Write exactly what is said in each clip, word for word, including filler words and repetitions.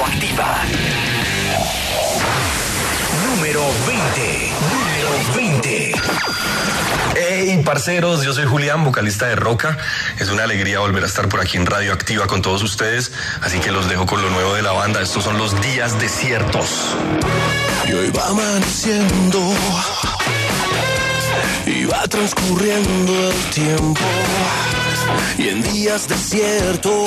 Radioactiva. Número veinte. Número veinte. Hey, parceros, yo soy Julián, vocalista de Roca. Es una alegría volver a estar por aquí en Radioactiva con todos ustedes, así que los dejo con lo nuevo de la banda. Estos son los Días Desiertos. Y hoy va amaneciendo y va transcurriendo el tiempo, y en días desiertos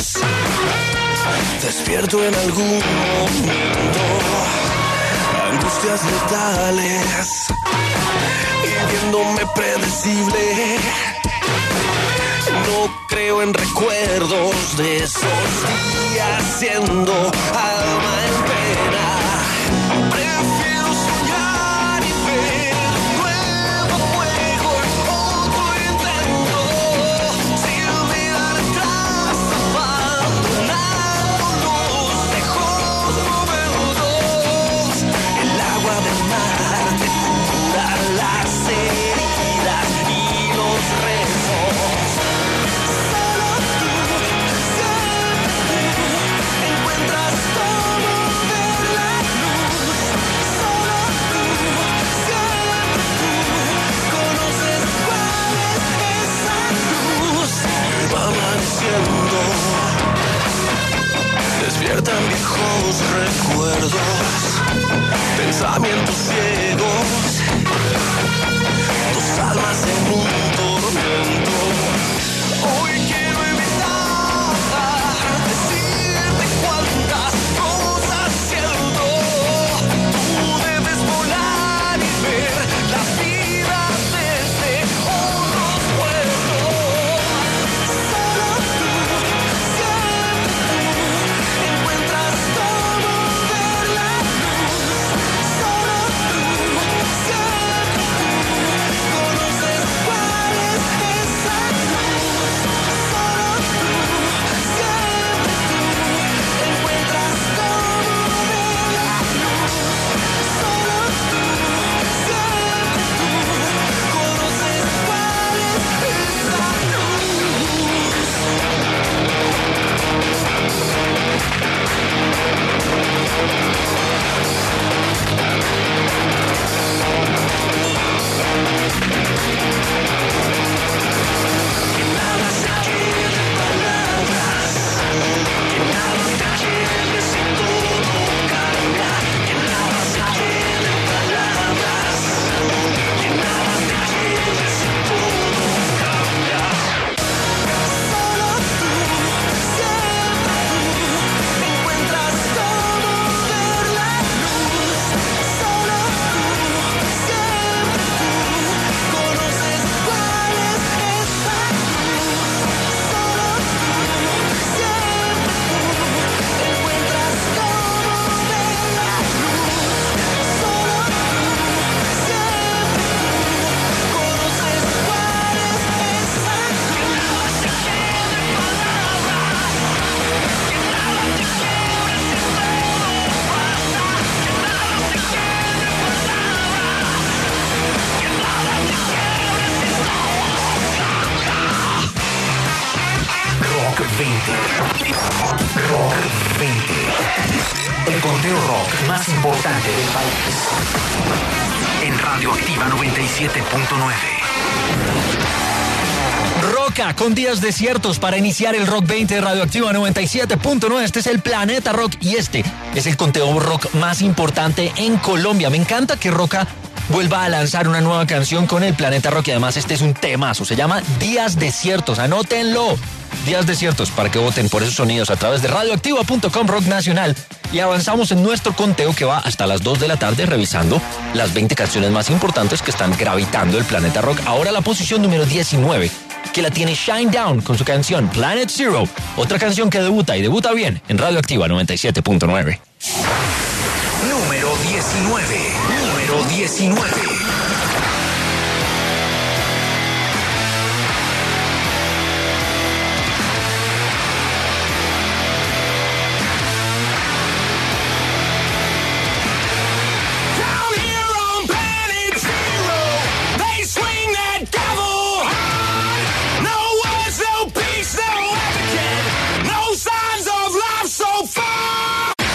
despierto en algún momento, angustias letales y viéndome predecible. No creo en recuerdos de esos días siendo alma en pena. Prefiero soñar y ver nuevo fuego en otro intento, sin mirar atrás, abandonando los lejos momentos. El agua del mar te cura las heridas y los rezos. Solo tú, siempre tú, encuentras cómo ver la luz. Solo tú, siempre tú, conoces cuál es esa luz. Y va amaneciendo, despiertan viejos recuerdos, pensamientos ciegos, dos almas en un tormento. Hoy quiero evitar decirte cuántas cosas siento. Tú debes volar y ver la vida desde otros puertos. Solo tú, siempre tú, encuentras cómo ver la luz. Solo tú, siempre tú, conoces cuál es esa luz. Solo tú, siempre tú, encuentras cómo ver la luz. Solo tú, siempre tú, conoces cuál es esa Que nada se quede en palabras, que nada te quede si todo cambia. Que nada se quede en palabras, que nada te quede si todo cambia. Solo tú, siempre tú, encuentras cómo ver la luz. Solo tú, siempre tú, conoces cuál es esa luz. Solo tú, siempre tú, encuentras cómo ver la luz. Solo tú, siempre tú, conoces cuál es esa luz. Que nada se quede en palabras, que nada te quede si todo pasa. Que nada se quede en palabras, que nada te quede si Rock veinte. Rock veinte. El conteo rock más importante del país. En Radioactiva noventa y siete punto nueve. Roca con Días Desiertos para iniciar el Rock veinte de Radioactiva noventa y siete punto nueve. Este es el Planeta Rock y este es el conteo rock más importante en Colombia. Me encanta que Roca vuelva a lanzar una nueva canción con el Planeta Rock y además este es un temazo. Se llama Días Desiertos. Anótenlo. Días Desiertos para que voten por esos sonidos a través de radioactiva punto com Rock Nacional. Y avanzamos en nuestro conteo que va hasta las dos de la tarde revisando las veinte canciones más importantes que están gravitando el Planeta Rock. Ahora la posición número diecinueve, que la tiene Shinedown con su canción Planet Zero. Otra canción que debuta y debuta bien en Radioactiva noventa y siete punto nueve. Número diecinueve. Número diecinueve. No signs of life so far.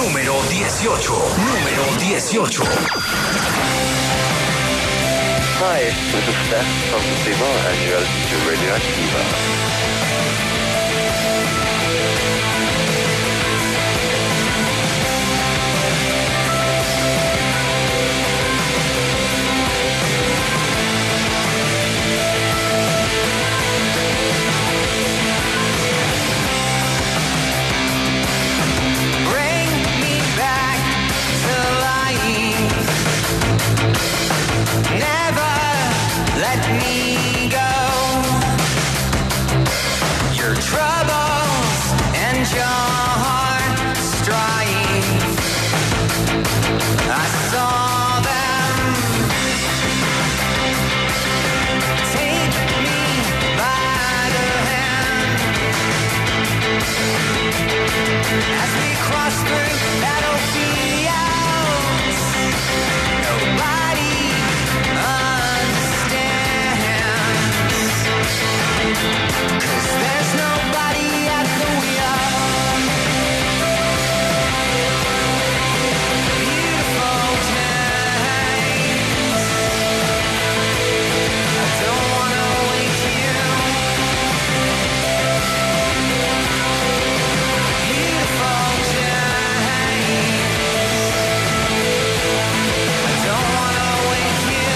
número dieciocho. Número dieciocho. Hi, this is Steph from Placebo and you're listening to Radio Activa. Never let me go. Your troubles and your strife, I saw them. Take me by the hand as we cross through battlefields. Nobody understands, 'cause there's nobody at the wheel. Beautiful times, I don't wanna wake you. Beautiful times, I don't wanna wake you.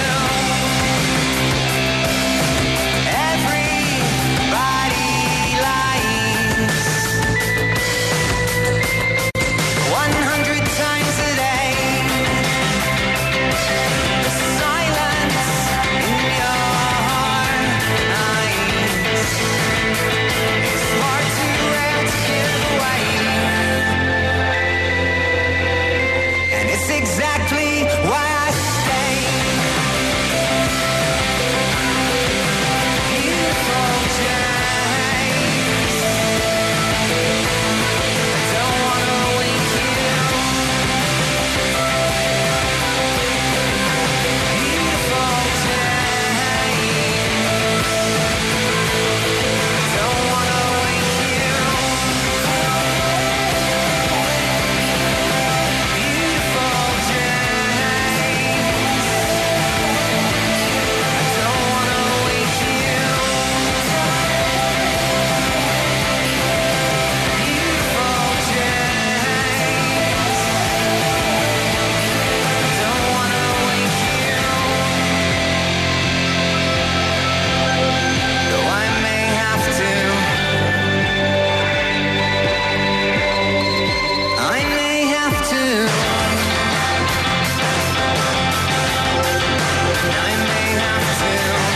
Everybody lies one hundred times a day. The silence in your eyes is far too rare to give away, and it's exactly why I stay. Beautiful times, I don't wanna wake you. Beautiful times, I don't wanna wake you. Beautiful times, I don't wanna wake you. Beautiful times, don't wanna wake you. Though I may have to, I may have to, I may have to.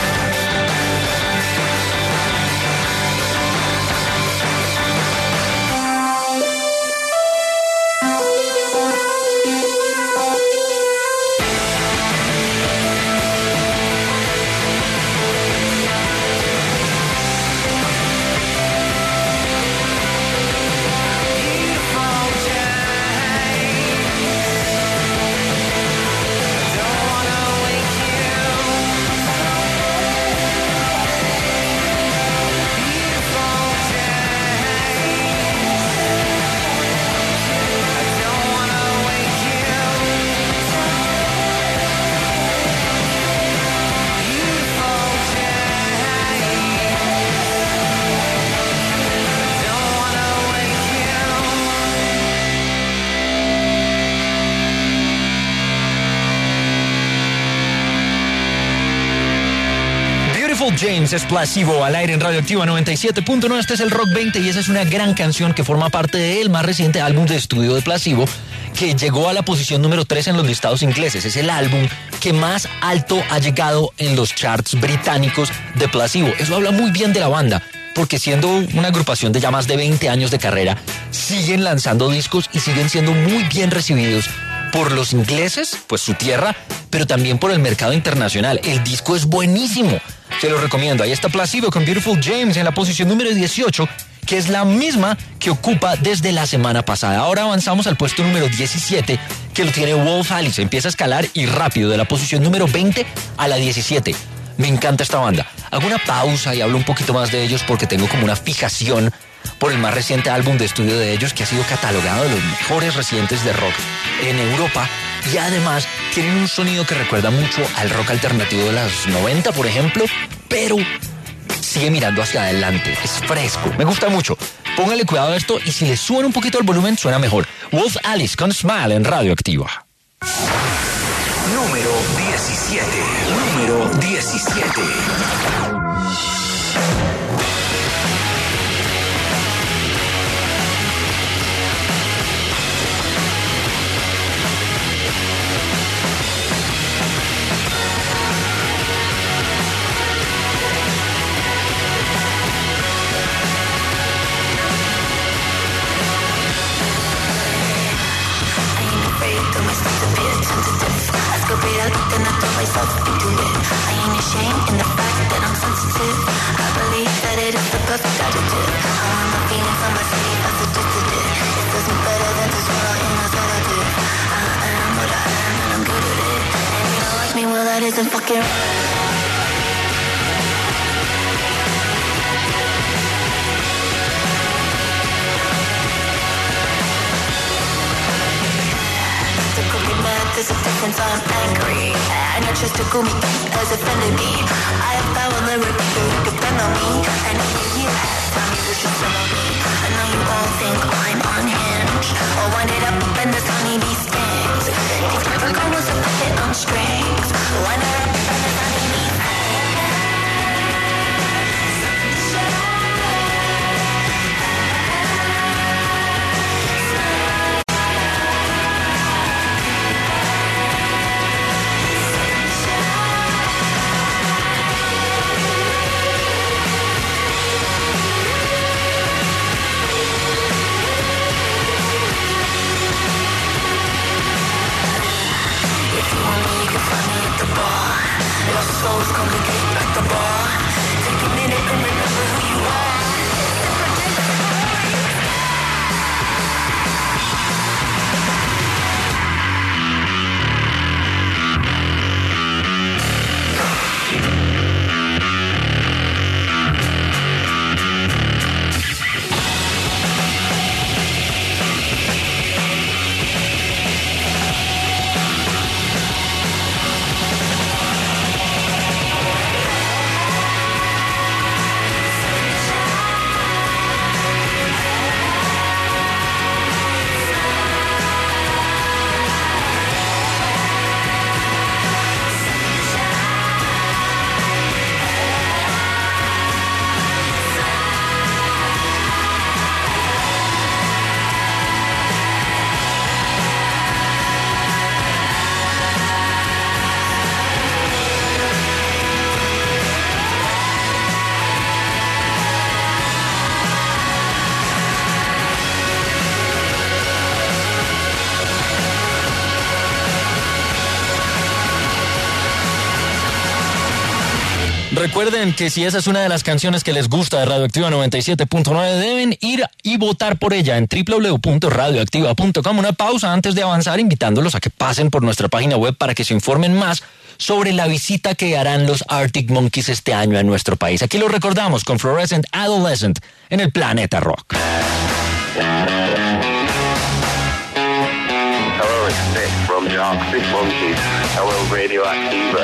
Beautiful times, don't wanna wake you. Beautiful times, I don't wanna wake you. Beautiful times, don't wanna wake you. Beautiful James es Placebo al aire en Radioactiva noventa y siete punto nueve. Este es el Rock veinte y esa es una gran canción que forma parte del más reciente álbum de estudio de Placebo, que llegó a la posición número tres en los listados ingleses. Es el álbum que más alto ha llegado en los charts británicos de Placebo. Eso habla muy bien de la banda, porque siendo una agrupación de ya más de veinte años de carrera, siguen lanzando discos y siguen siendo muy bien recibidos por los ingleses, pues su tierra, pero también por el mercado internacional. El disco es buenísimo, se lo recomiendo. Ahí está Placebo con Beautiful James en la posición número dieciocho, que es la misma que ocupa desde la semana pasada. Ahora avanzamos al puesto número diecisiete, que lo tiene Wolf Alice. Empieza a escalar y rápido, de la posición número veinte a la diecisiete. Me encanta esta banda. Hago una pausa y hablo un poquito más de ellos porque tengo como una fijación por el más reciente álbum de estudio de ellos, que ha sido catalogado de los mejores recientes de rock en Europa. Y además tienen un sonido que recuerda mucho al rock alternativo de los noventa, por ejemplo, pero sigue mirando hacia adelante, es fresco, me gusta mucho. Póngale cuidado a esto y si le suben un poquito el volumen suena mejor. Wolf Alice con Smile en Radio Activa. Número diecisiete. Número diecisiete. Myself into it. I ain't ashamed in the fact that I'm sensitive. I believe that it is the perfect adjective. I want my feelings on my sleeve, I suggested it. It does me better than to swallow in a sedative. I am what I am and I'm good at it. And you don't like me, well that isn't fucking right. There's a difference, I'm angry. And your trust to cool me has offended me. I have power lyrics, so you depend on me. And if you have time, you should some of me. I know you all think I'm unhinged. I'll wind it up and this honeybee stings. These paper girls are puppet on strings. Wind it up and this honeybee stings. Souls congregate at the bar. Take a minute and remember who you are. Recuerden que si esa es una de las canciones que les gusta de Radioactiva noventa y siete punto nueve, deben ir y votar por ella en doble u doble u doble u punto radioactiva punto com. Una pausa antes de avanzar, invitándolos a que pasen por nuestra página web para que se informen más sobre la visita que harán los Arctic Monkeys este año a nuestro país. Aquí lo recordamos con Fluorescent Adolescent en el Planeta Rock. Hello, it's Nick from the Arctic Monkeys. Hello, Radioactiva.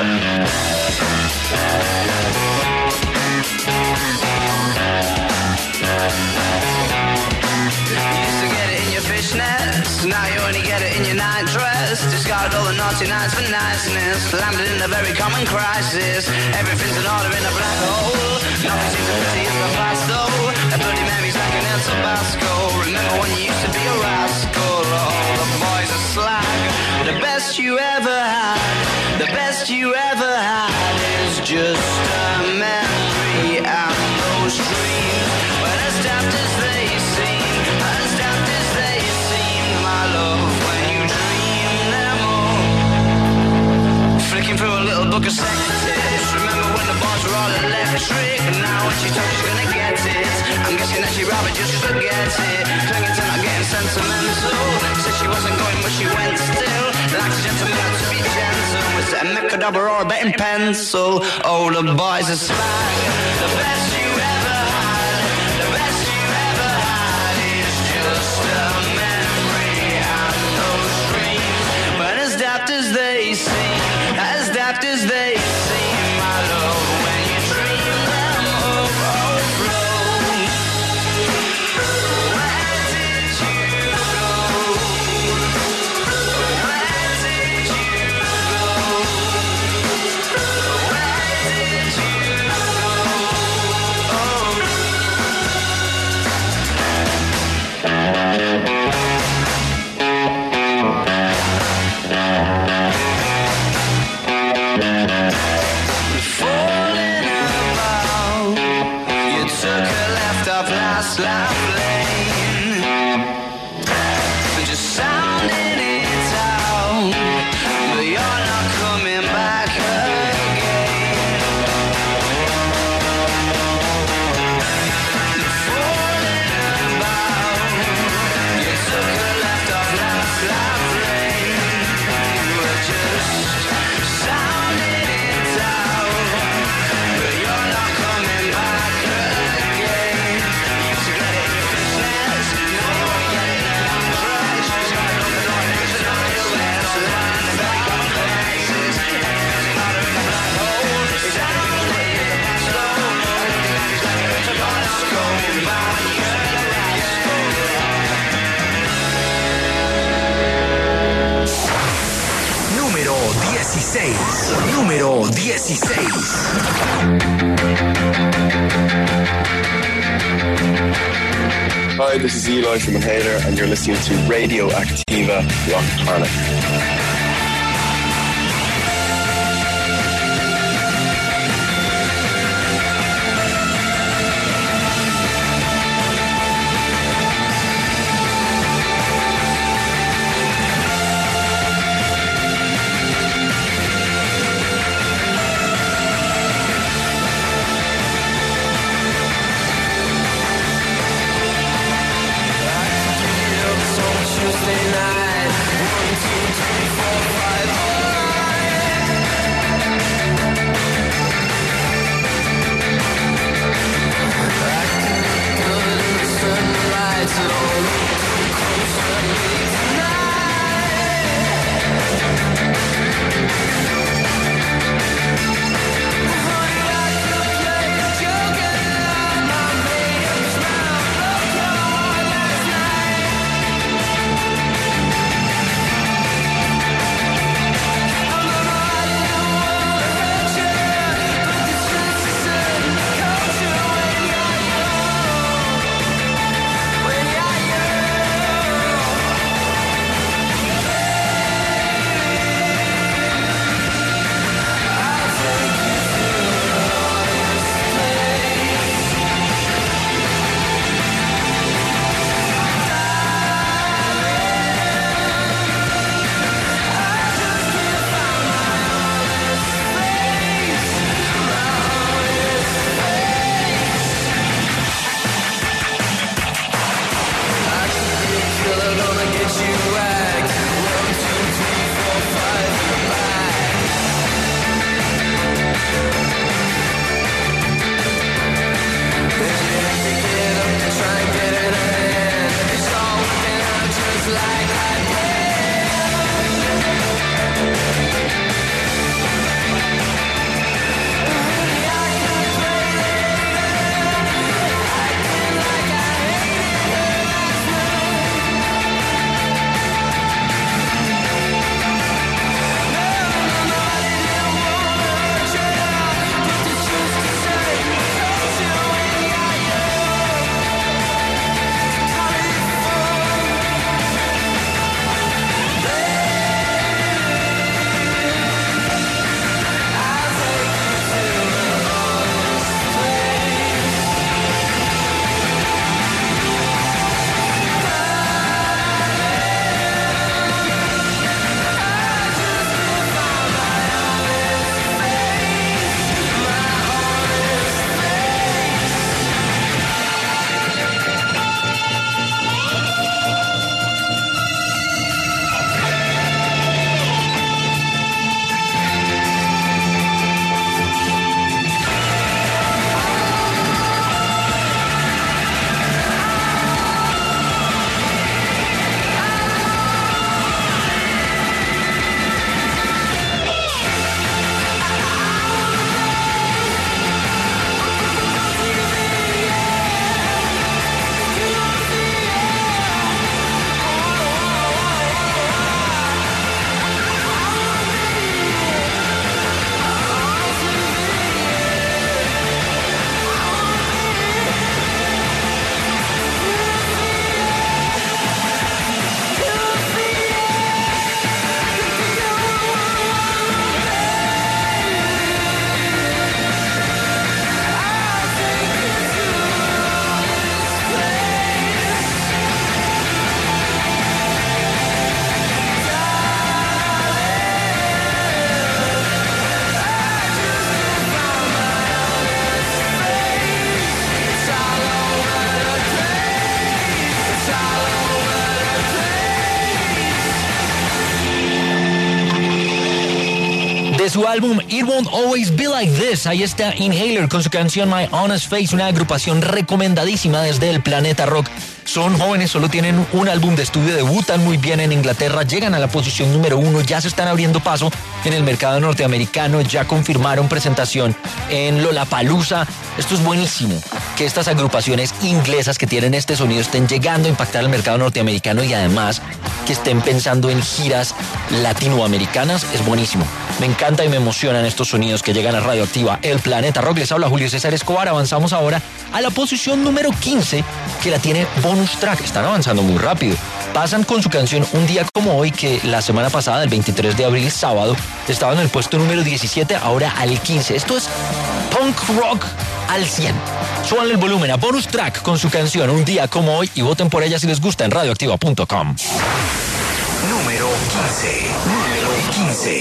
Used to get it in your fishnets, now you only get it in your night dress. Discarded all the naughty nights for niceness, landed in a very common crisis. Everything's in order in a black hole, nothing seems to pretty in the past though. A bloody memory's like an El Tabasco. Remember when you used to be a rascal? All the boys are slag. The best you ever had, the best you ever had is just a memory, and those dreams were as daft as they seem, as daft as they seem, my love, when you dream them all. Flicking through a little book of sex tips, remember when the bars were all electric, and now when she told she's gonna get it, I'm guessing that she'd rather just forget it, clinging to not getting sentimental, said she wasn't going but she went still, like a gentleman had to be gentle, was it a Mechadobber or a betting pencil? Oh, the boys are slag, the best you ever had, the best you ever dieciséis. Hi, this is Eli from Inhaler, and you're listening to Radio Activa Rock Planet. Tuesday night, one, two, three, four, five, I can look good in the sunlight, so don't look too close at me Honey, I could play a joke and my made-up smile broke your heart last night. De su álbum It Won't Always Be Like This, ahí está Inhaler con su canción My Honest Face, una agrupación recomendadísima desde el Planeta Rock. Son jóvenes, solo tienen un álbum de estudio, debutan muy bien en Inglaterra, llegan a la posición número uno, ya se están abriendo paso en el mercado norteamericano, ya confirmaron presentación en Lollapalooza. Esto es buenísimo, que estas agrupaciones inglesas que tienen este sonido estén llegando a impactar el mercado norteamericano y además que estén pensando en giras latinoamericanas, es buenísimo. Me encanta y me emocionan estos sonidos que llegan a Radioactiva, el Planeta Rock. Les habla Julio César Escobar. Avanzamos ahora a la posición número quince, que la tiene Bonus Track. Están avanzando muy rápido. Pasan con su canción Un Día Como Hoy, que la semana pasada, el veintitrés de abril, sábado, estaba en el puesto número diecisiete, ahora al quince. Esto es punk rock al cien. Súbanle el volumen a Bonus Track con su canción Un Día Como Hoy y voten por ella si les gusta en radioactiva punto com. Número quince. Número quince.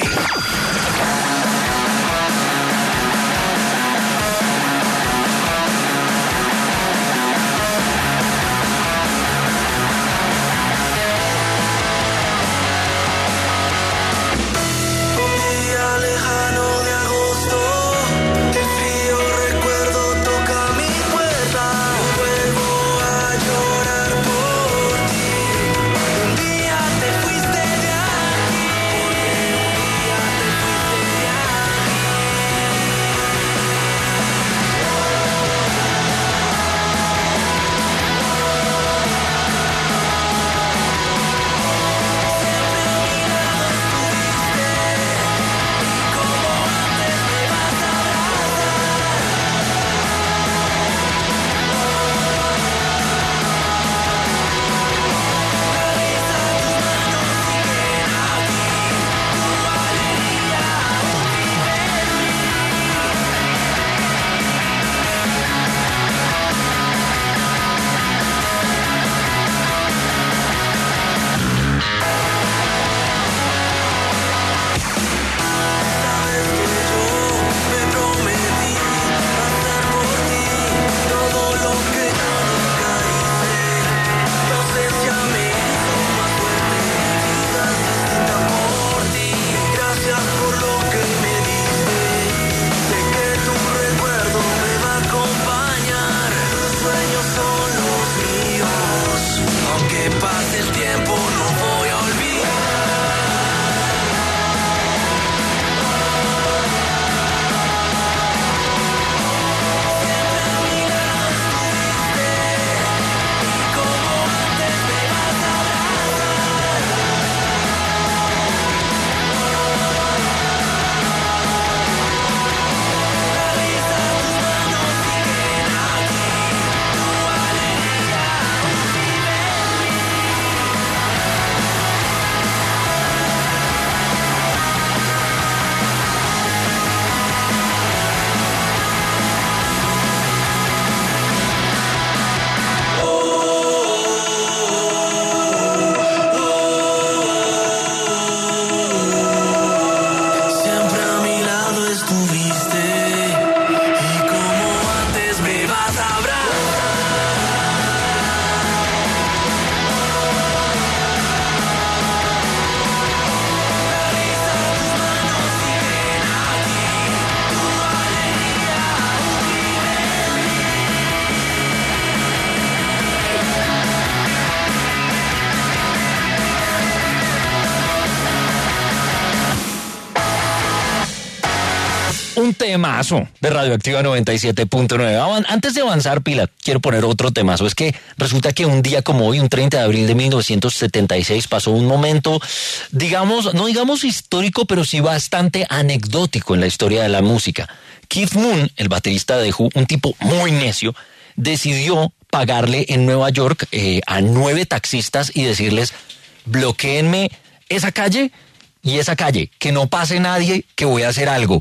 Un temazo de Radioactiva noventa y siete punto nueve. Antes de avanzar, Pila, quiero poner otro temazo. Es que resulta que un día como hoy, un treinta de abril de mil novecientos setenta y seis, pasó un momento, digamos, no digamos histórico, pero sí bastante anecdótico en la historia de la música. Keith Moon, el baterista de The Who, un tipo muy necio, decidió pagarle en Nueva York eh, a nueve taxistas y decirles: bloquéenme esa calle y esa calle, que no pase nadie, que voy a hacer algo.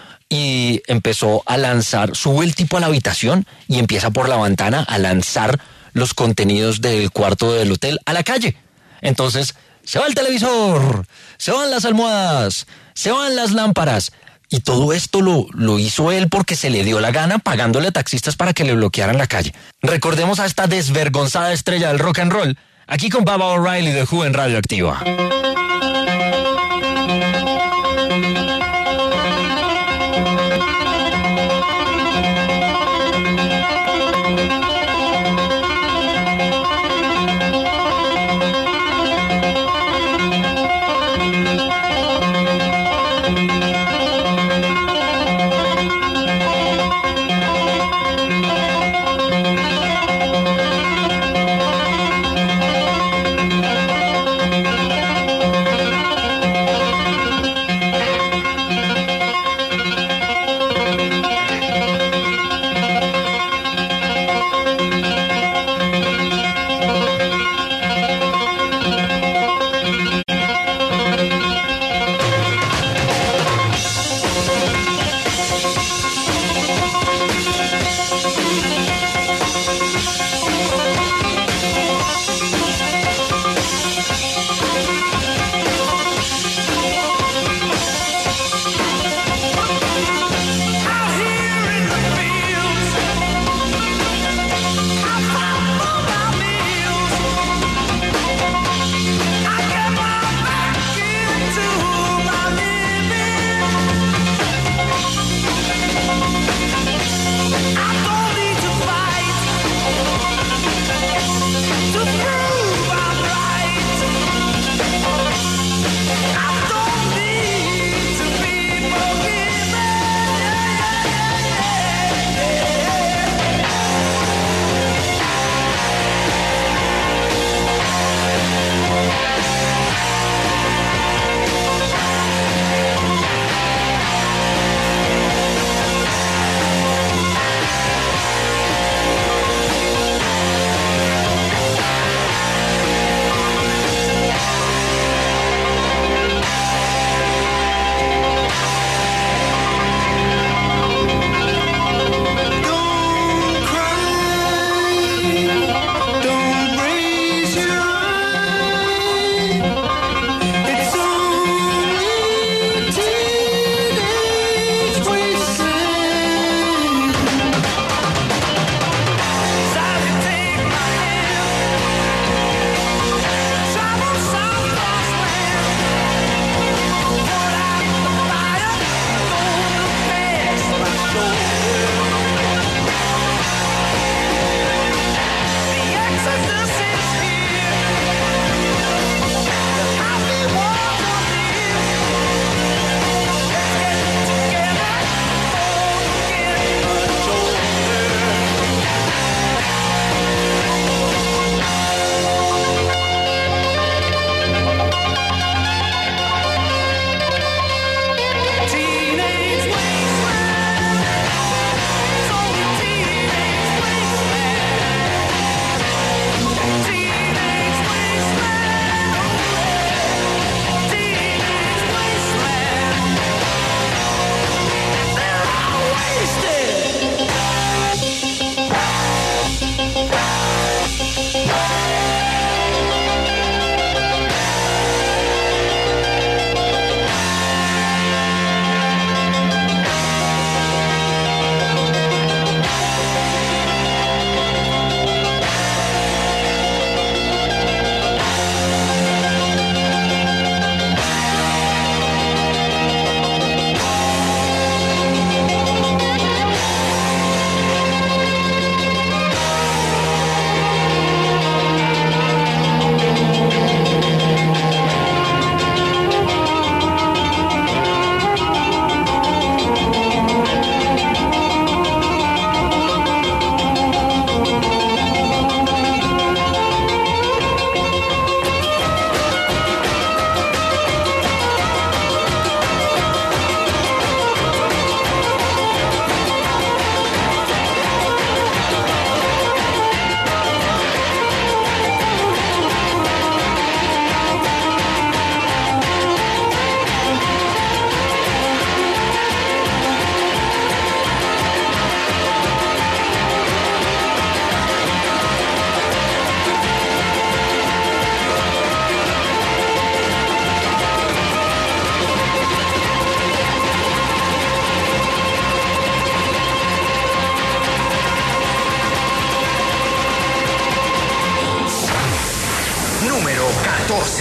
Y empezó a lanzar, sube el tipo a la habitación y empieza por la ventana a lanzar los contenidos del cuarto del hotel a la calle. Entonces, se va el televisor, se van las almohadas, se van las lámparas. Y todo esto lo, lo hizo él porque se le dio la gana, pagándole a taxistas para que le bloquearan la calle. Recordemos a esta desvergonzada estrella del rock and roll, aquí con Baba O'Reilly de Who en Radioactiva.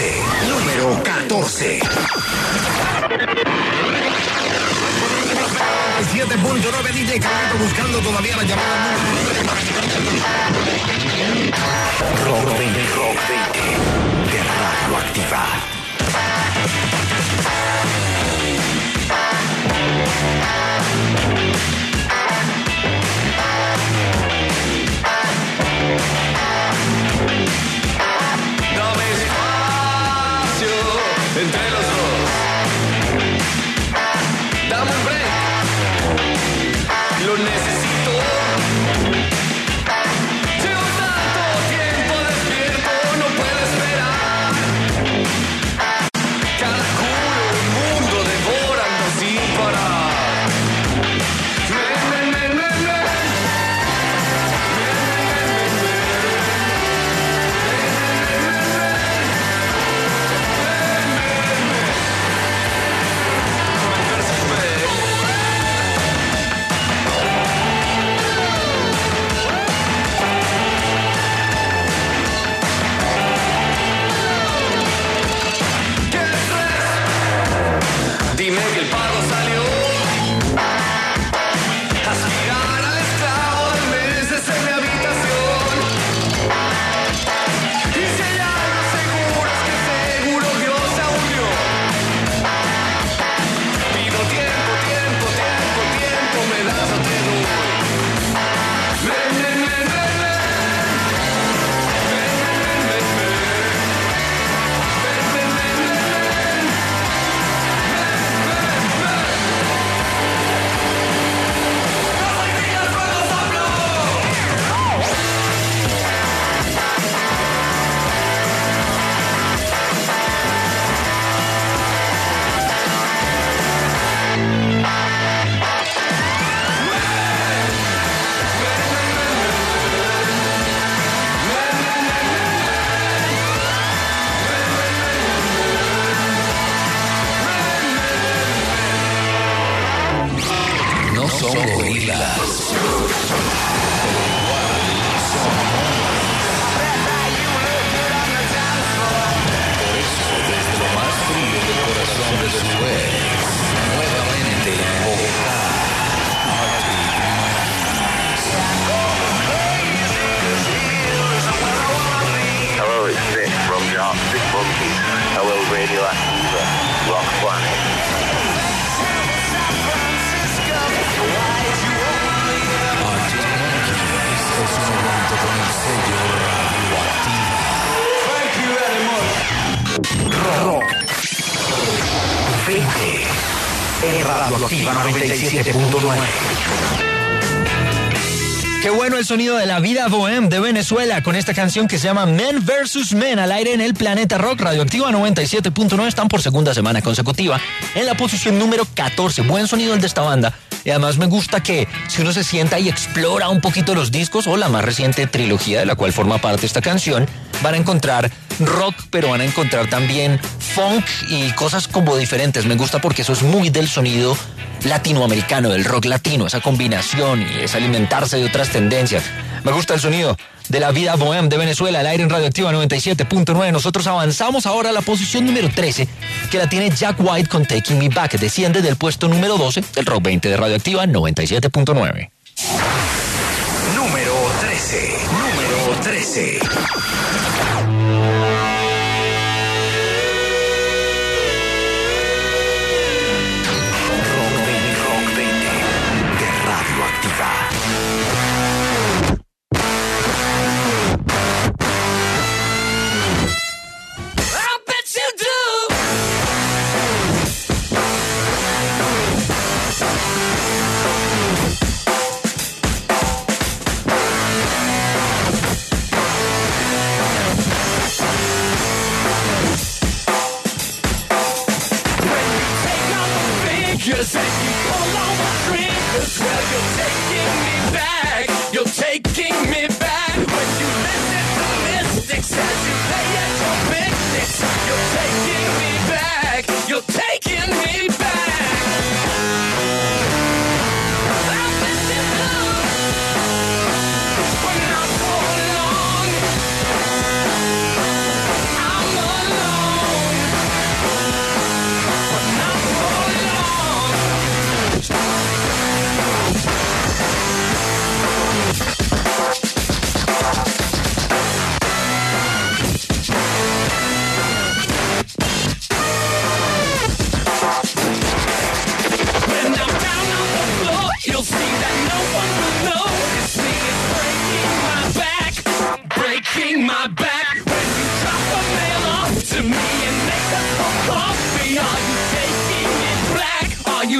catorce. Número catorce. siete punto nueve D J Carlito buscando todavía la llamada. Rock veinte, Rock veinte de Radio Activa. Dame espacio entre los dos. Dame un break. Lo necesito. Llevo tanto tiempo despierto, no puedo esperar. Cada culo del mundo devorando sin parar. Men, men, men, men, men. Dime que el pago salió. Aspirar al esclavo de meses en mi habitación. Y si hay algo seguro es que seguro Dios se hundió. Pido tiempo, tiempo, tiempo, tiempo, me das o te doy. Men, men, men, men, men. Men, men, men, men, men. Men, men, men, men, men. No son gorilas. Por eso, desde lo más frío del corazón de Suez, nuevamente en Bogotá. Hello, it's Vic from the Arctic Monkeys. Hello, Radio Activa, Rock Planet. Arctic Monkeys es un evento con el sello Rock Radioactiva. veinte en Radio Activa noventa y siete punto nueve. Qué bueno el sonido de la vida bohème de Venezuela con esta canción que se llama Men versus Men al aire en el Planeta Rock. Radioactiva noventa y siete punto nueve están por segunda semana consecutiva en la posición número catorce. Buen sonido el de esta banda. Y además me gusta que si uno se sienta y explora un poquito los discos o la más reciente trilogía de la cual forma parte esta canción, van a encontrar rock, pero van a encontrar también funk y cosas como diferentes. Me gusta porque eso es muy del sonido latinoamericano, del rock latino, esa combinación y es alimentarse de otras tendencias. Me gusta el sonido de la vida bohème de Venezuela, al aire en Radioactiva noventa y siete punto nueve. Nosotros avanzamos ahora a la posición número trece, que la tiene Jack White con Taking Me Back. Desciende del puesto número doce del Rock veinte de Radioactiva noventa y siete punto nueve. Número trece. Número trece. Rock veinte de Radioactiva.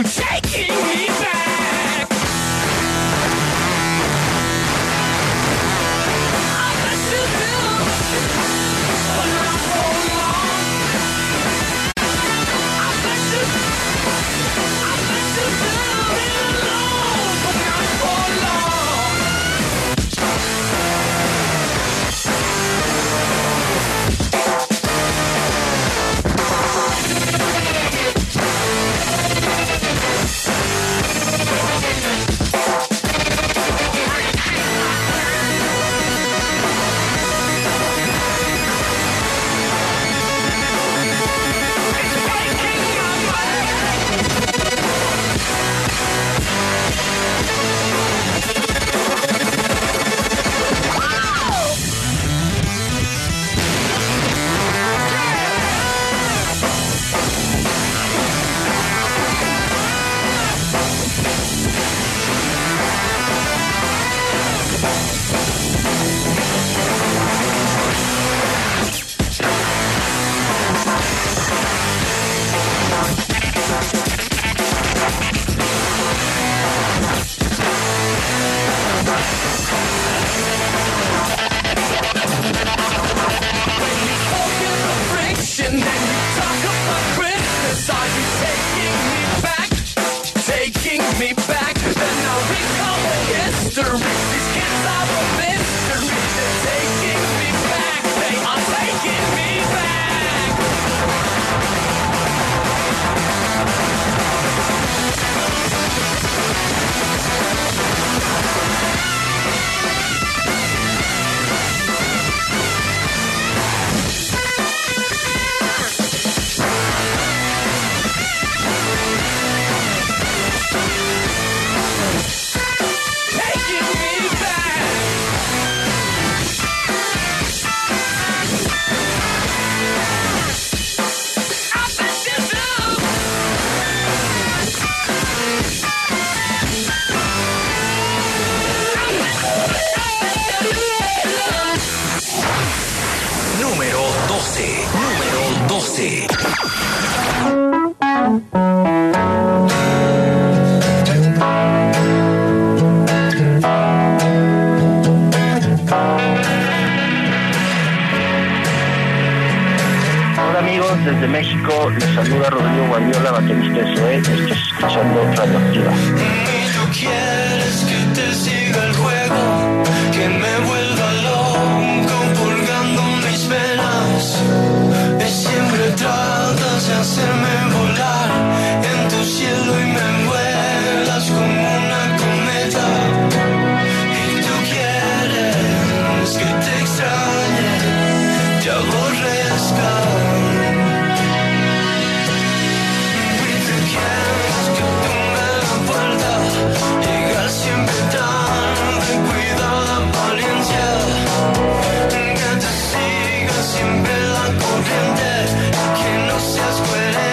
taking me back. I bet you do, but not for long. I bet you, I bet you do it alone, but not for long. Desde México les saluda Rodrigo Guardiola, baterista de Zoé. Estás escuchando Radioactiva. Y tú quieres que te siga el juego, que me vuelva loco pulgando mis venas. Y siempre tratas de hacerme volar en tu cielo y me vuelas como una cometa. Y tú quieres que te extrañe, te aborrezca. Siempre tan de cuidada valencia, que te siga siempre la corriente, que no seas coherente.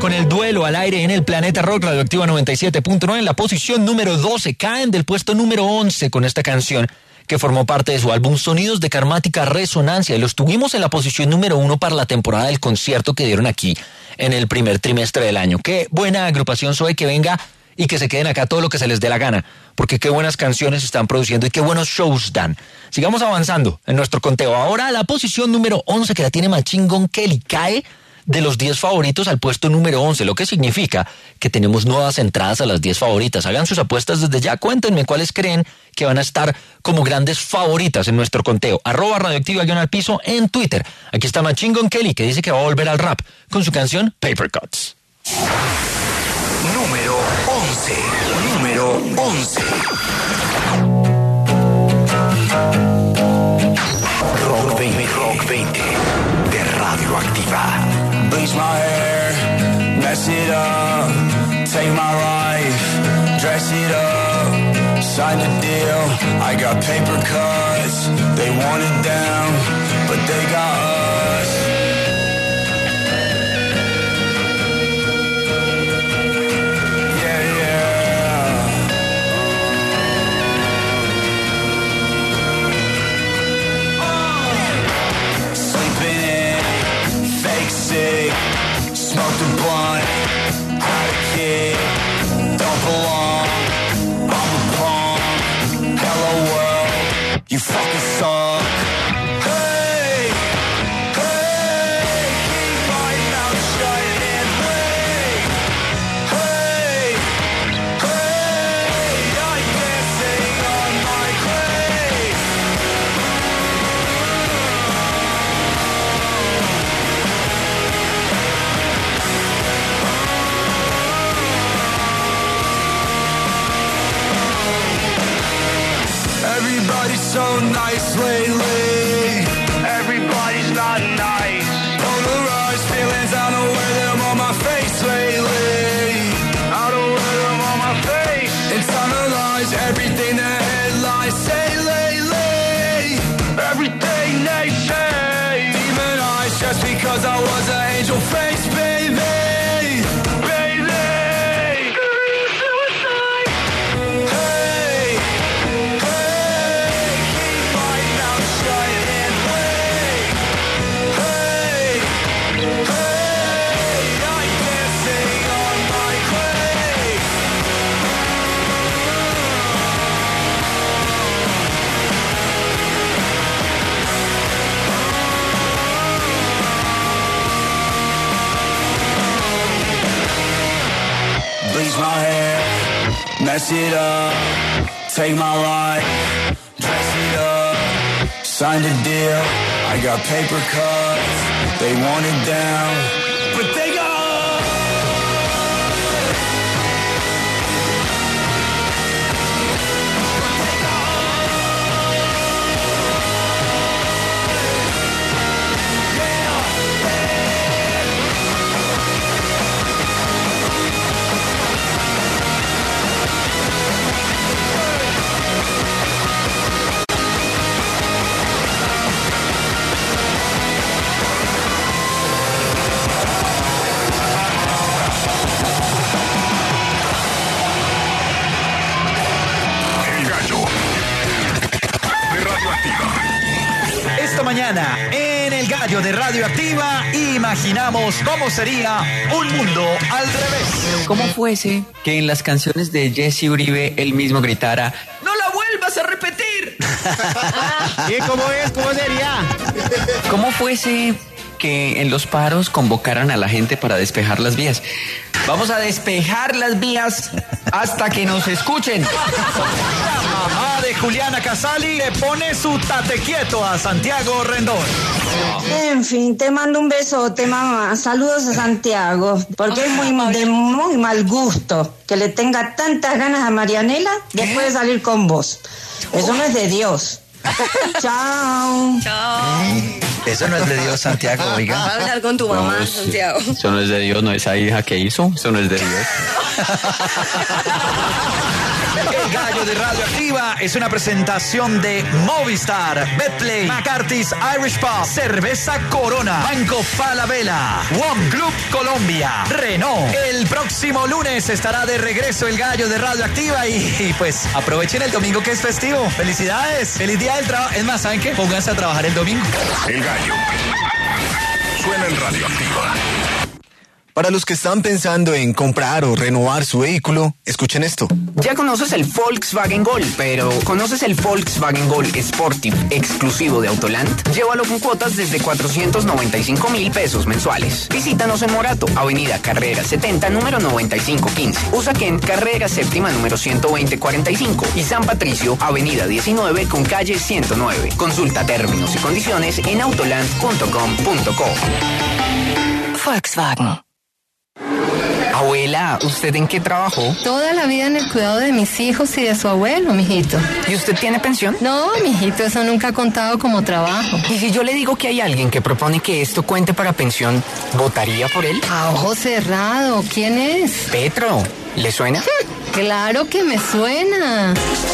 con el duelo al aire en el Planeta Rock Radioactiva noventa y siete punto nueve. En la posición número doce, caen del puesto número once con esta canción que formó parte de su álbum Sonidos de Karmática Resonancia, y los tuvimos en la posición número uno para la temporada del concierto que dieron aquí en el primer trimestre del año. Qué buena agrupación, Zoe, que venga y que se queden acá todo lo que se les dé la gana, porque qué buenas canciones están produciendo y qué buenos shows dan. Sigamos avanzando en nuestro conteo. Ahora la posición número once, que la tiene Machine Gun Kelly, cae de los diez favoritos al puesto número once, lo que significa que tenemos nuevas entradas a las diez favoritas. Hagan sus apuestas desde ya, cuéntenme cuáles creen que van a estar como grandes favoritas en nuestro conteo. Arroba Radioactiva guión al piso en Twitter. Aquí está Machine Gun Kelly, que dice que va a volver al rap con su canción Paper Cuts. Número once. Número once. Rock veinte. Rock veinte de Radioactiva. Bleach my hair, mess it up, take my life, dress it up, sign the deal. I got paper cuts, they want it down, but they got us. Yeah, yeah. Uh. Sleeping in, fake sick. Smoked a blunt, had a kid, don't belong, I'm a punk, hello world, you fucking suck. Hey, hey, keep my mouth shut and wait. Hey, hey, I can't sing on my grave. Everybody's so nice lately. Everybody's not nice. Polarized feelings, I don't wear them on my face lately. I don't wear them on my face. Internalize everything the headlines say lately. Everything they say. Demonized just because I was an angel face, baby. Baby. Suicide. Hey. Bleach my hair, mess it up, take my life, dress it up, signed a deal, I got paper cuts, they want it down, but they got Esta mañana, en el Gallo de Radioactiva, imaginamos cómo sería un mundo al revés. ¿Cómo fuese que en las canciones de Jesse Uribe él mismo gritara ¡No la vuelvas a repetir! ¿Y cómo es? ¿Cómo sería? ¿Cómo fuese que en los paros convocaran a la gente para despejar las vías? Vamos a despejar las vías hasta que nos escuchen. La mamá de Juliana Casali le pone su tate quieto a Santiago Rendón. En fin, te mando un besote, mamá. Saludos a Santiago, porque es muy de muy mal gusto que le tenga tantas ganas a Marianela después de salir con vos. Eso no es de Dios. Chao. Chao. Eso no es de Dios, Santiago, oiga. Va a hablar con tu mamá, No, Santiago. Eso no es de Dios, no, esa hija que hizo, eso no es de Dios. El gallo de Radioactiva es una presentación de Movistar, Betplay, McCarthy's Irish Pub, Cerveza Corona, Banco Falabella, One Club Colombia, Renault. El próximo lunes estará de regreso el gallo de Radioactiva y, y pues aprovechen el domingo que es festivo. ¡Felicidades! ¡Feliz día del trabajo! Es más, ¿saben qué? Pónganse a trabajar el domingo. El gallo suena en Radioactiva. Para los que están pensando en comprar o renovar su vehículo, escuchen esto. Ya conoces el Volkswagen Gol, pero ¿conoces el Volkswagen Gol Sportive exclusivo de Autoland? Llévalo con cuotas desde cuatrocientos noventa y cinco mil pesos mensuales. Visítanos en Morato, Avenida Carrera setenta, número noventa y cinco quince. Usaquén, Carrera Séptima, número ciento veinte cuarenta y cinco. Y San Patricio, Avenida diecinueve con calle ciento nueve. Consulta términos y condiciones en autoland punto com punto co. Volkswagen. Abuela, ¿usted en qué trabajó? Toda la vida en el cuidado de mis hijos y de su abuelo, mijito. ¿Y usted tiene pensión? No, mijito, eso nunca ha contado como trabajo. Y si yo le digo que hay alguien que propone que esto cuente para pensión, ¿votaría por él? A ojo cerrado, ¿quién es? Petro, ¿le suena? Claro que me suena.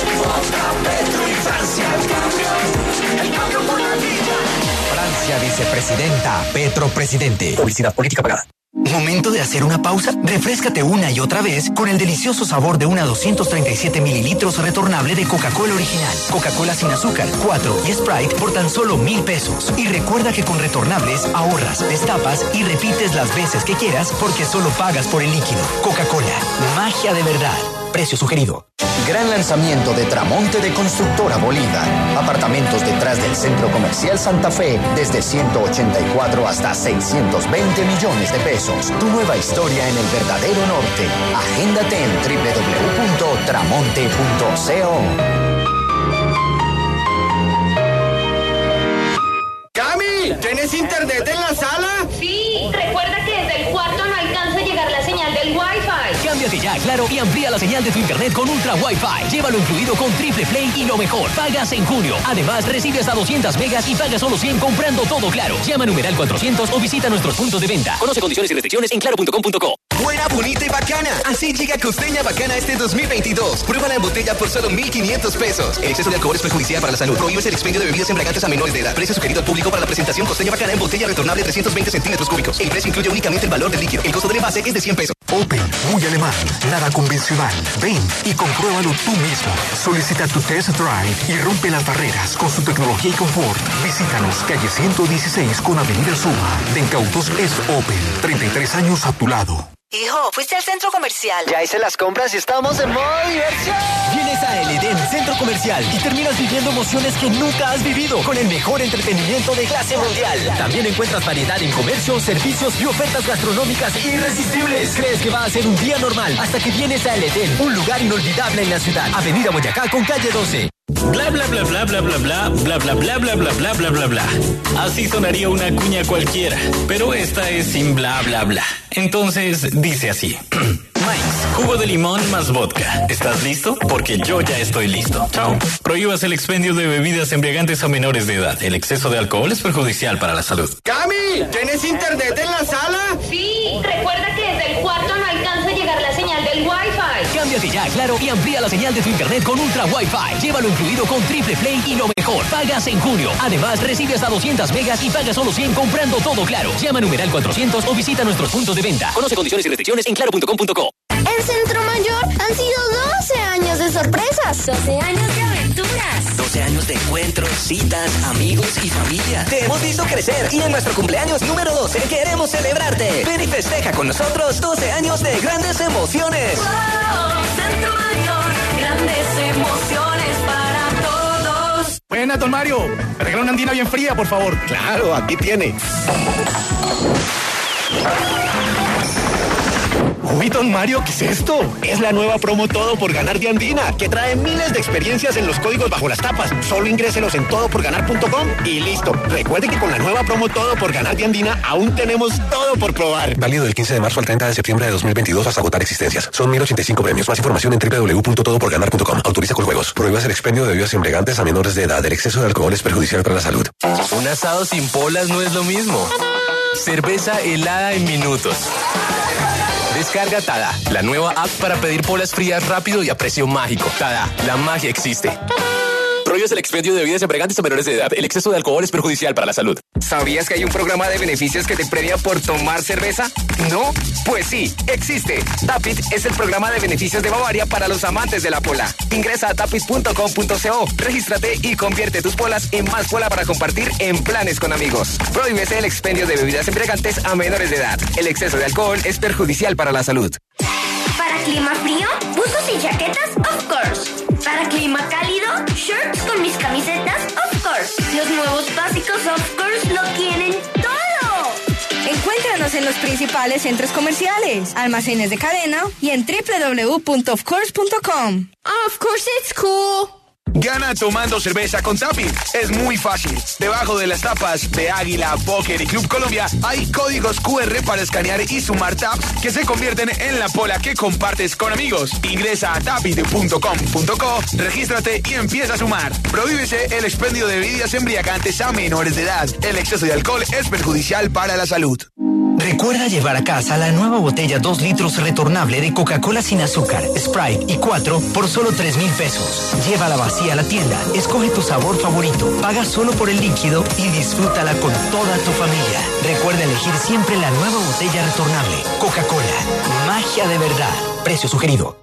Francia vicepresidenta, Petro presidente. Publicidad política pagada. ¿Momento de hacer una pausa? Refréscate una y otra vez con el delicioso sabor de una doscientos treinta y siete mililitros retornable de Coca-Cola original. Coca-Cola sin azúcar, cuatro y Sprite por tan solo mil pesos. Y recuerda que con retornables ahorras, destapas y repites las veces que quieras porque solo pagas por el líquido. Coca-Cola, magia de verdad. Precio sugerido. Gran lanzamiento de Tramonte de Constructora Bolívar. Apartamentos detrás del Centro Comercial Santa Fe desde ciento ochenta y cuatro hasta seiscientos veinte millones de pesos. Tu nueva historia en el verdadero norte. Agéndate en doble u doble u doble u punto tramonte punto co. ¡Cami! ¿Tienes internet en la sala? Sí, recuerda que desde el cuarto no alcanza a llegar la señal del Wi-Fi. Cámbiate ya, Claro, y amplía la señal de tu internet con Ultra Wi-Fi. Llévalo incluido con Triple Play y lo mejor, pagas en junio. Además, recibes hasta doscientas megas y pagas solo cien comprando todo Claro. Llama a numeral cuatrocientos o visita nuestros puntos de venta. Conoce condiciones y restricciones en claro punto com punto co. Buena, bonita y bacana. Así llega Costeña Bacana este dos mil veintidós. Pruébala en botella por solo mil quinientos pesos. El exceso de alcohol es perjudicial para la salud. Prohíbes el expendio de bebidas embriagantes a menores de edad. Precio sugerido al público para la presentación Costeña Bacana en botella retornable trescientos veinte centímetros cúbicos. El precio incluye únicamente el valor del líquido. El costo del envase es de cien pesos. Opel, muy alemán, nada convencional. Ven y compruébalo tú mismo. Solicita tu test drive y rompe las barreras con su tecnología y confort. Visítanos, calle ciento dieciséis con Avenida Suma. De Incautos es Opel, treinta y tres años a tu lado. Hijo, ¿fuiste al centro comercial? Ya hice las compras y estamos en modo diversión. Vienes a El Edén Centro Comercial y terminas viviendo emociones que nunca has vivido con el mejor entretenimiento de clase mundial. También encuentras variedad en comercio, servicios y ofertas gastronómicas irresistibles. Crees que va a ser un día normal hasta que vienes a El Edén, un lugar inolvidable en la ciudad. Avenida Boyacá con calle doce. Bla bla bla bla bla bla bla bla bla bla bla bla bla bla bla bla. Así sonaría una cuña cualquiera, pero esta es sin bla bla bla. Entonces dice así. Mike's, jugo de limón más vodka. ¿Estás listo? Porque yo ya estoy listo. Chao. Prohíbas el expendio de bebidas embriagantes a menores de edad. El exceso de alcohol es perjudicial para la salud. ¡Cami! ¿Tienes internet en la sala? Sí, recuerda que desde el cuarto no alcanza a llegar la señal del Wi-Fi. Cámbiate ya, Claro, y amplía la señal de tu internet con Ultra Wi-Fi. Llévalo incluido con Triple Play y lo mejor, pagas en junio. Además, recibes hasta doscientas megas y pagas solo cien comprando todo Claro. Llama a numeral cuatrocientos o visita nuestros puntos de venta. Conoce condiciones y restricciones en claro punto com punto co. En Centro Mayor han sido doce años de sorpresas. doce años de aventuras. doce años de encuentros, citas, amigos y familia. Te hemos visto crecer y en nuestro cumpleaños número doce queremos celebrarte. Ven y festeja con nosotros doce años de grandes emociones. Wow, Centro Mayor, grandes emociones para todos. Buena, don Mario. Me regala una andina bien fría, por favor. Claro, aquí tiene. Uy, don Mario, ¿qué es esto? Es la nueva promo Todo por Ganar de Andina, que trae miles de experiencias en los códigos bajo las tapas. Solo ingréselos en todo por ganar punto com y listo. Recuerde que con la nueva promo Todo por Ganar de Andina aún tenemos todo por probar. Válido del quince de marzo al treinta de septiembre de dos mil veintidós hasta agotar existencias. Son mil ochenta y cinco premios. Más información en doble u doble u doble u punto todo por ganar punto com. Autoriza con juegos. Prohíbas el expendio de bebidas embriagantes a menores de edad. El exceso de alcohol es perjudicial para la salud. Un asado sin polas no es lo mismo. Cerveza helada en minutos. Descarga Tada, la nueva app para pedir polas frías rápido y a precio mágico. Tada, la magia existe. Prohíbes el expendio de bebidas embriagantes a menores de edad. El exceso de alcohol es perjudicial para la salud. ¿Sabías que hay un programa de beneficios que te premia por tomar cerveza? ¿No? Pues sí, existe. Tapit es el programa de beneficios de Bavaria para los amantes de la pola. Ingresa a tapit punto com punto co, regístrate y convierte tus polas en más pola para compartir en planes con amigos. Prohíbese el expendio de bebidas embriagantes a menores de edad. El exceso de alcohol es perjudicial para la salud. Para clima frío, buzos y chaquetas, of course. Para clima cálido, shirts con mis camisetas, of course. Los nuevos básicos, of course, lo tienen todo. Encuéntranos en los principales centros comerciales, almacenes de cadena y en w w w punto of course punto com. Of course it's cool. Gana tomando cerveza con Tapit. Es muy fácil. Debajo de las tapas de Águila, Póker y Club Colombia hay códigos cu erre para escanear y sumar taps que se convierten en la pola que compartes con amigos. Ingresa a tapit punto com punto co, regístrate y empieza a sumar. Prohíbese el expendio de bebidas embriagantes a menores de edad. El exceso de alcohol es perjudicial para la salud. Recuerda llevar a casa la nueva botella dos litros retornable de Coca-Cola sin azúcar, Sprite y cuatro por solo tres mil pesos. Llévala vacía a la tienda, escoge tu sabor favorito, paga solo por el líquido y disfrútala con toda tu familia. Recuerda elegir siempre la nueva botella retornable. Coca-Cola, magia de verdad. Precio sugerido.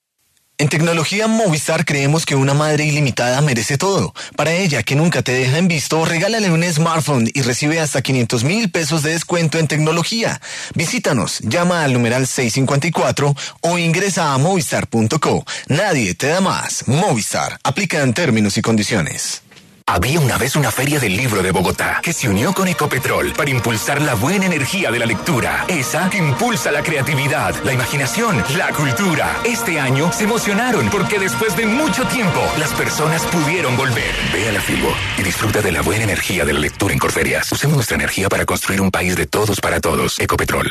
En Tecnología Movistar creemos que una madre ilimitada merece todo. Para ella, que nunca te deja en visto, regálale un smartphone y recibe hasta quinientos mil pesos de descuento en tecnología. Visítanos, llama al numeral seiscientos cincuenta y cuatro o ingresa a movistar punto co. Nadie te da más. Movistar. Aplica en términos y condiciones. Había una vez una feria del libro de Bogotá que se unió con Ecopetrol para impulsar la buena energía de la lectura, esa que impulsa la creatividad, la imaginación, la cultura. Este año se emocionaron porque después de mucho tiempo las personas pudieron volver. Ve a la Filbo y disfruta de la buena energía de la lectura en Corferias. Usemos nuestra energía para construir un país de todos para todos. Ecopetrol.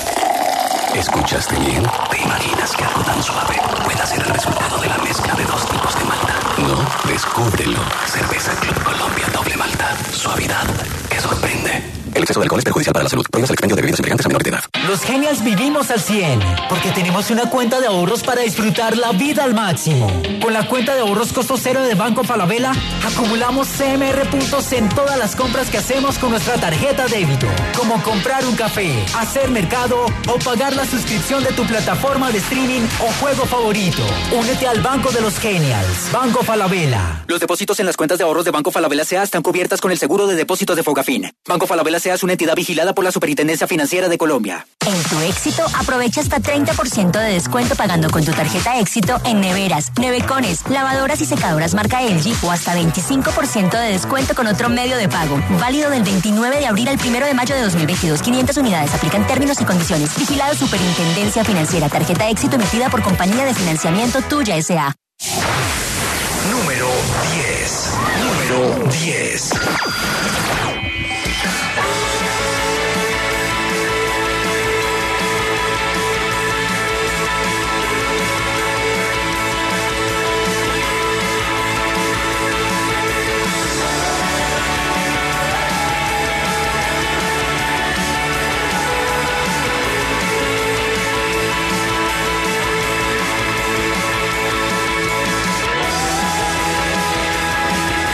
¿Escuchaste bien? ¿Te imaginas que algo tan suave pueda ser el resultado de la mezcla de dos tipos de malta? No, descúbrelo. Cerveza Club Colombia Doble Malta. Suavidad que sorprende. El exceso de alcohol es perjudicial para la salud. Prohíbas el expendio de bebidas embriagantes a menores de edad. Los Genials vivimos al cien, porque tenemos una cuenta de ahorros para disfrutar la vida al máximo. Con la cuenta de ahorros costo cero de Banco Falabella, acumulamos C M R puntos en todas las compras que hacemos con nuestra tarjeta débito, como comprar un café, hacer mercado o pagar la suscripción de tu plataforma de streaming o juego favorito. Únete al Banco de los Genials. Banco Falabella. Los depósitos en las cuentas de ahorros de Banco Falabella S A están cubiertas con el seguro de depósitos de Fogafín. Banco Falabella S A es una entidad vigilada por la Superintendencia Financiera de Colombia. En tu Éxito, aprovecha hasta treinta por ciento de descuento pagando con tu tarjeta Éxito en neveras, nevecones, lavadoras y secadoras marca L G o hasta veinticinco por ciento de descuento con otro medio de pago. Válido del veintinueve de abril al primero de mayo de dos mil veintidós. quinientas unidades. Aplican términos y condiciones. Vigilado Superintendencia Financiera. Tarjeta Éxito emitida por Compañía de Financiamiento Tuya S A. Número diez. Número diez.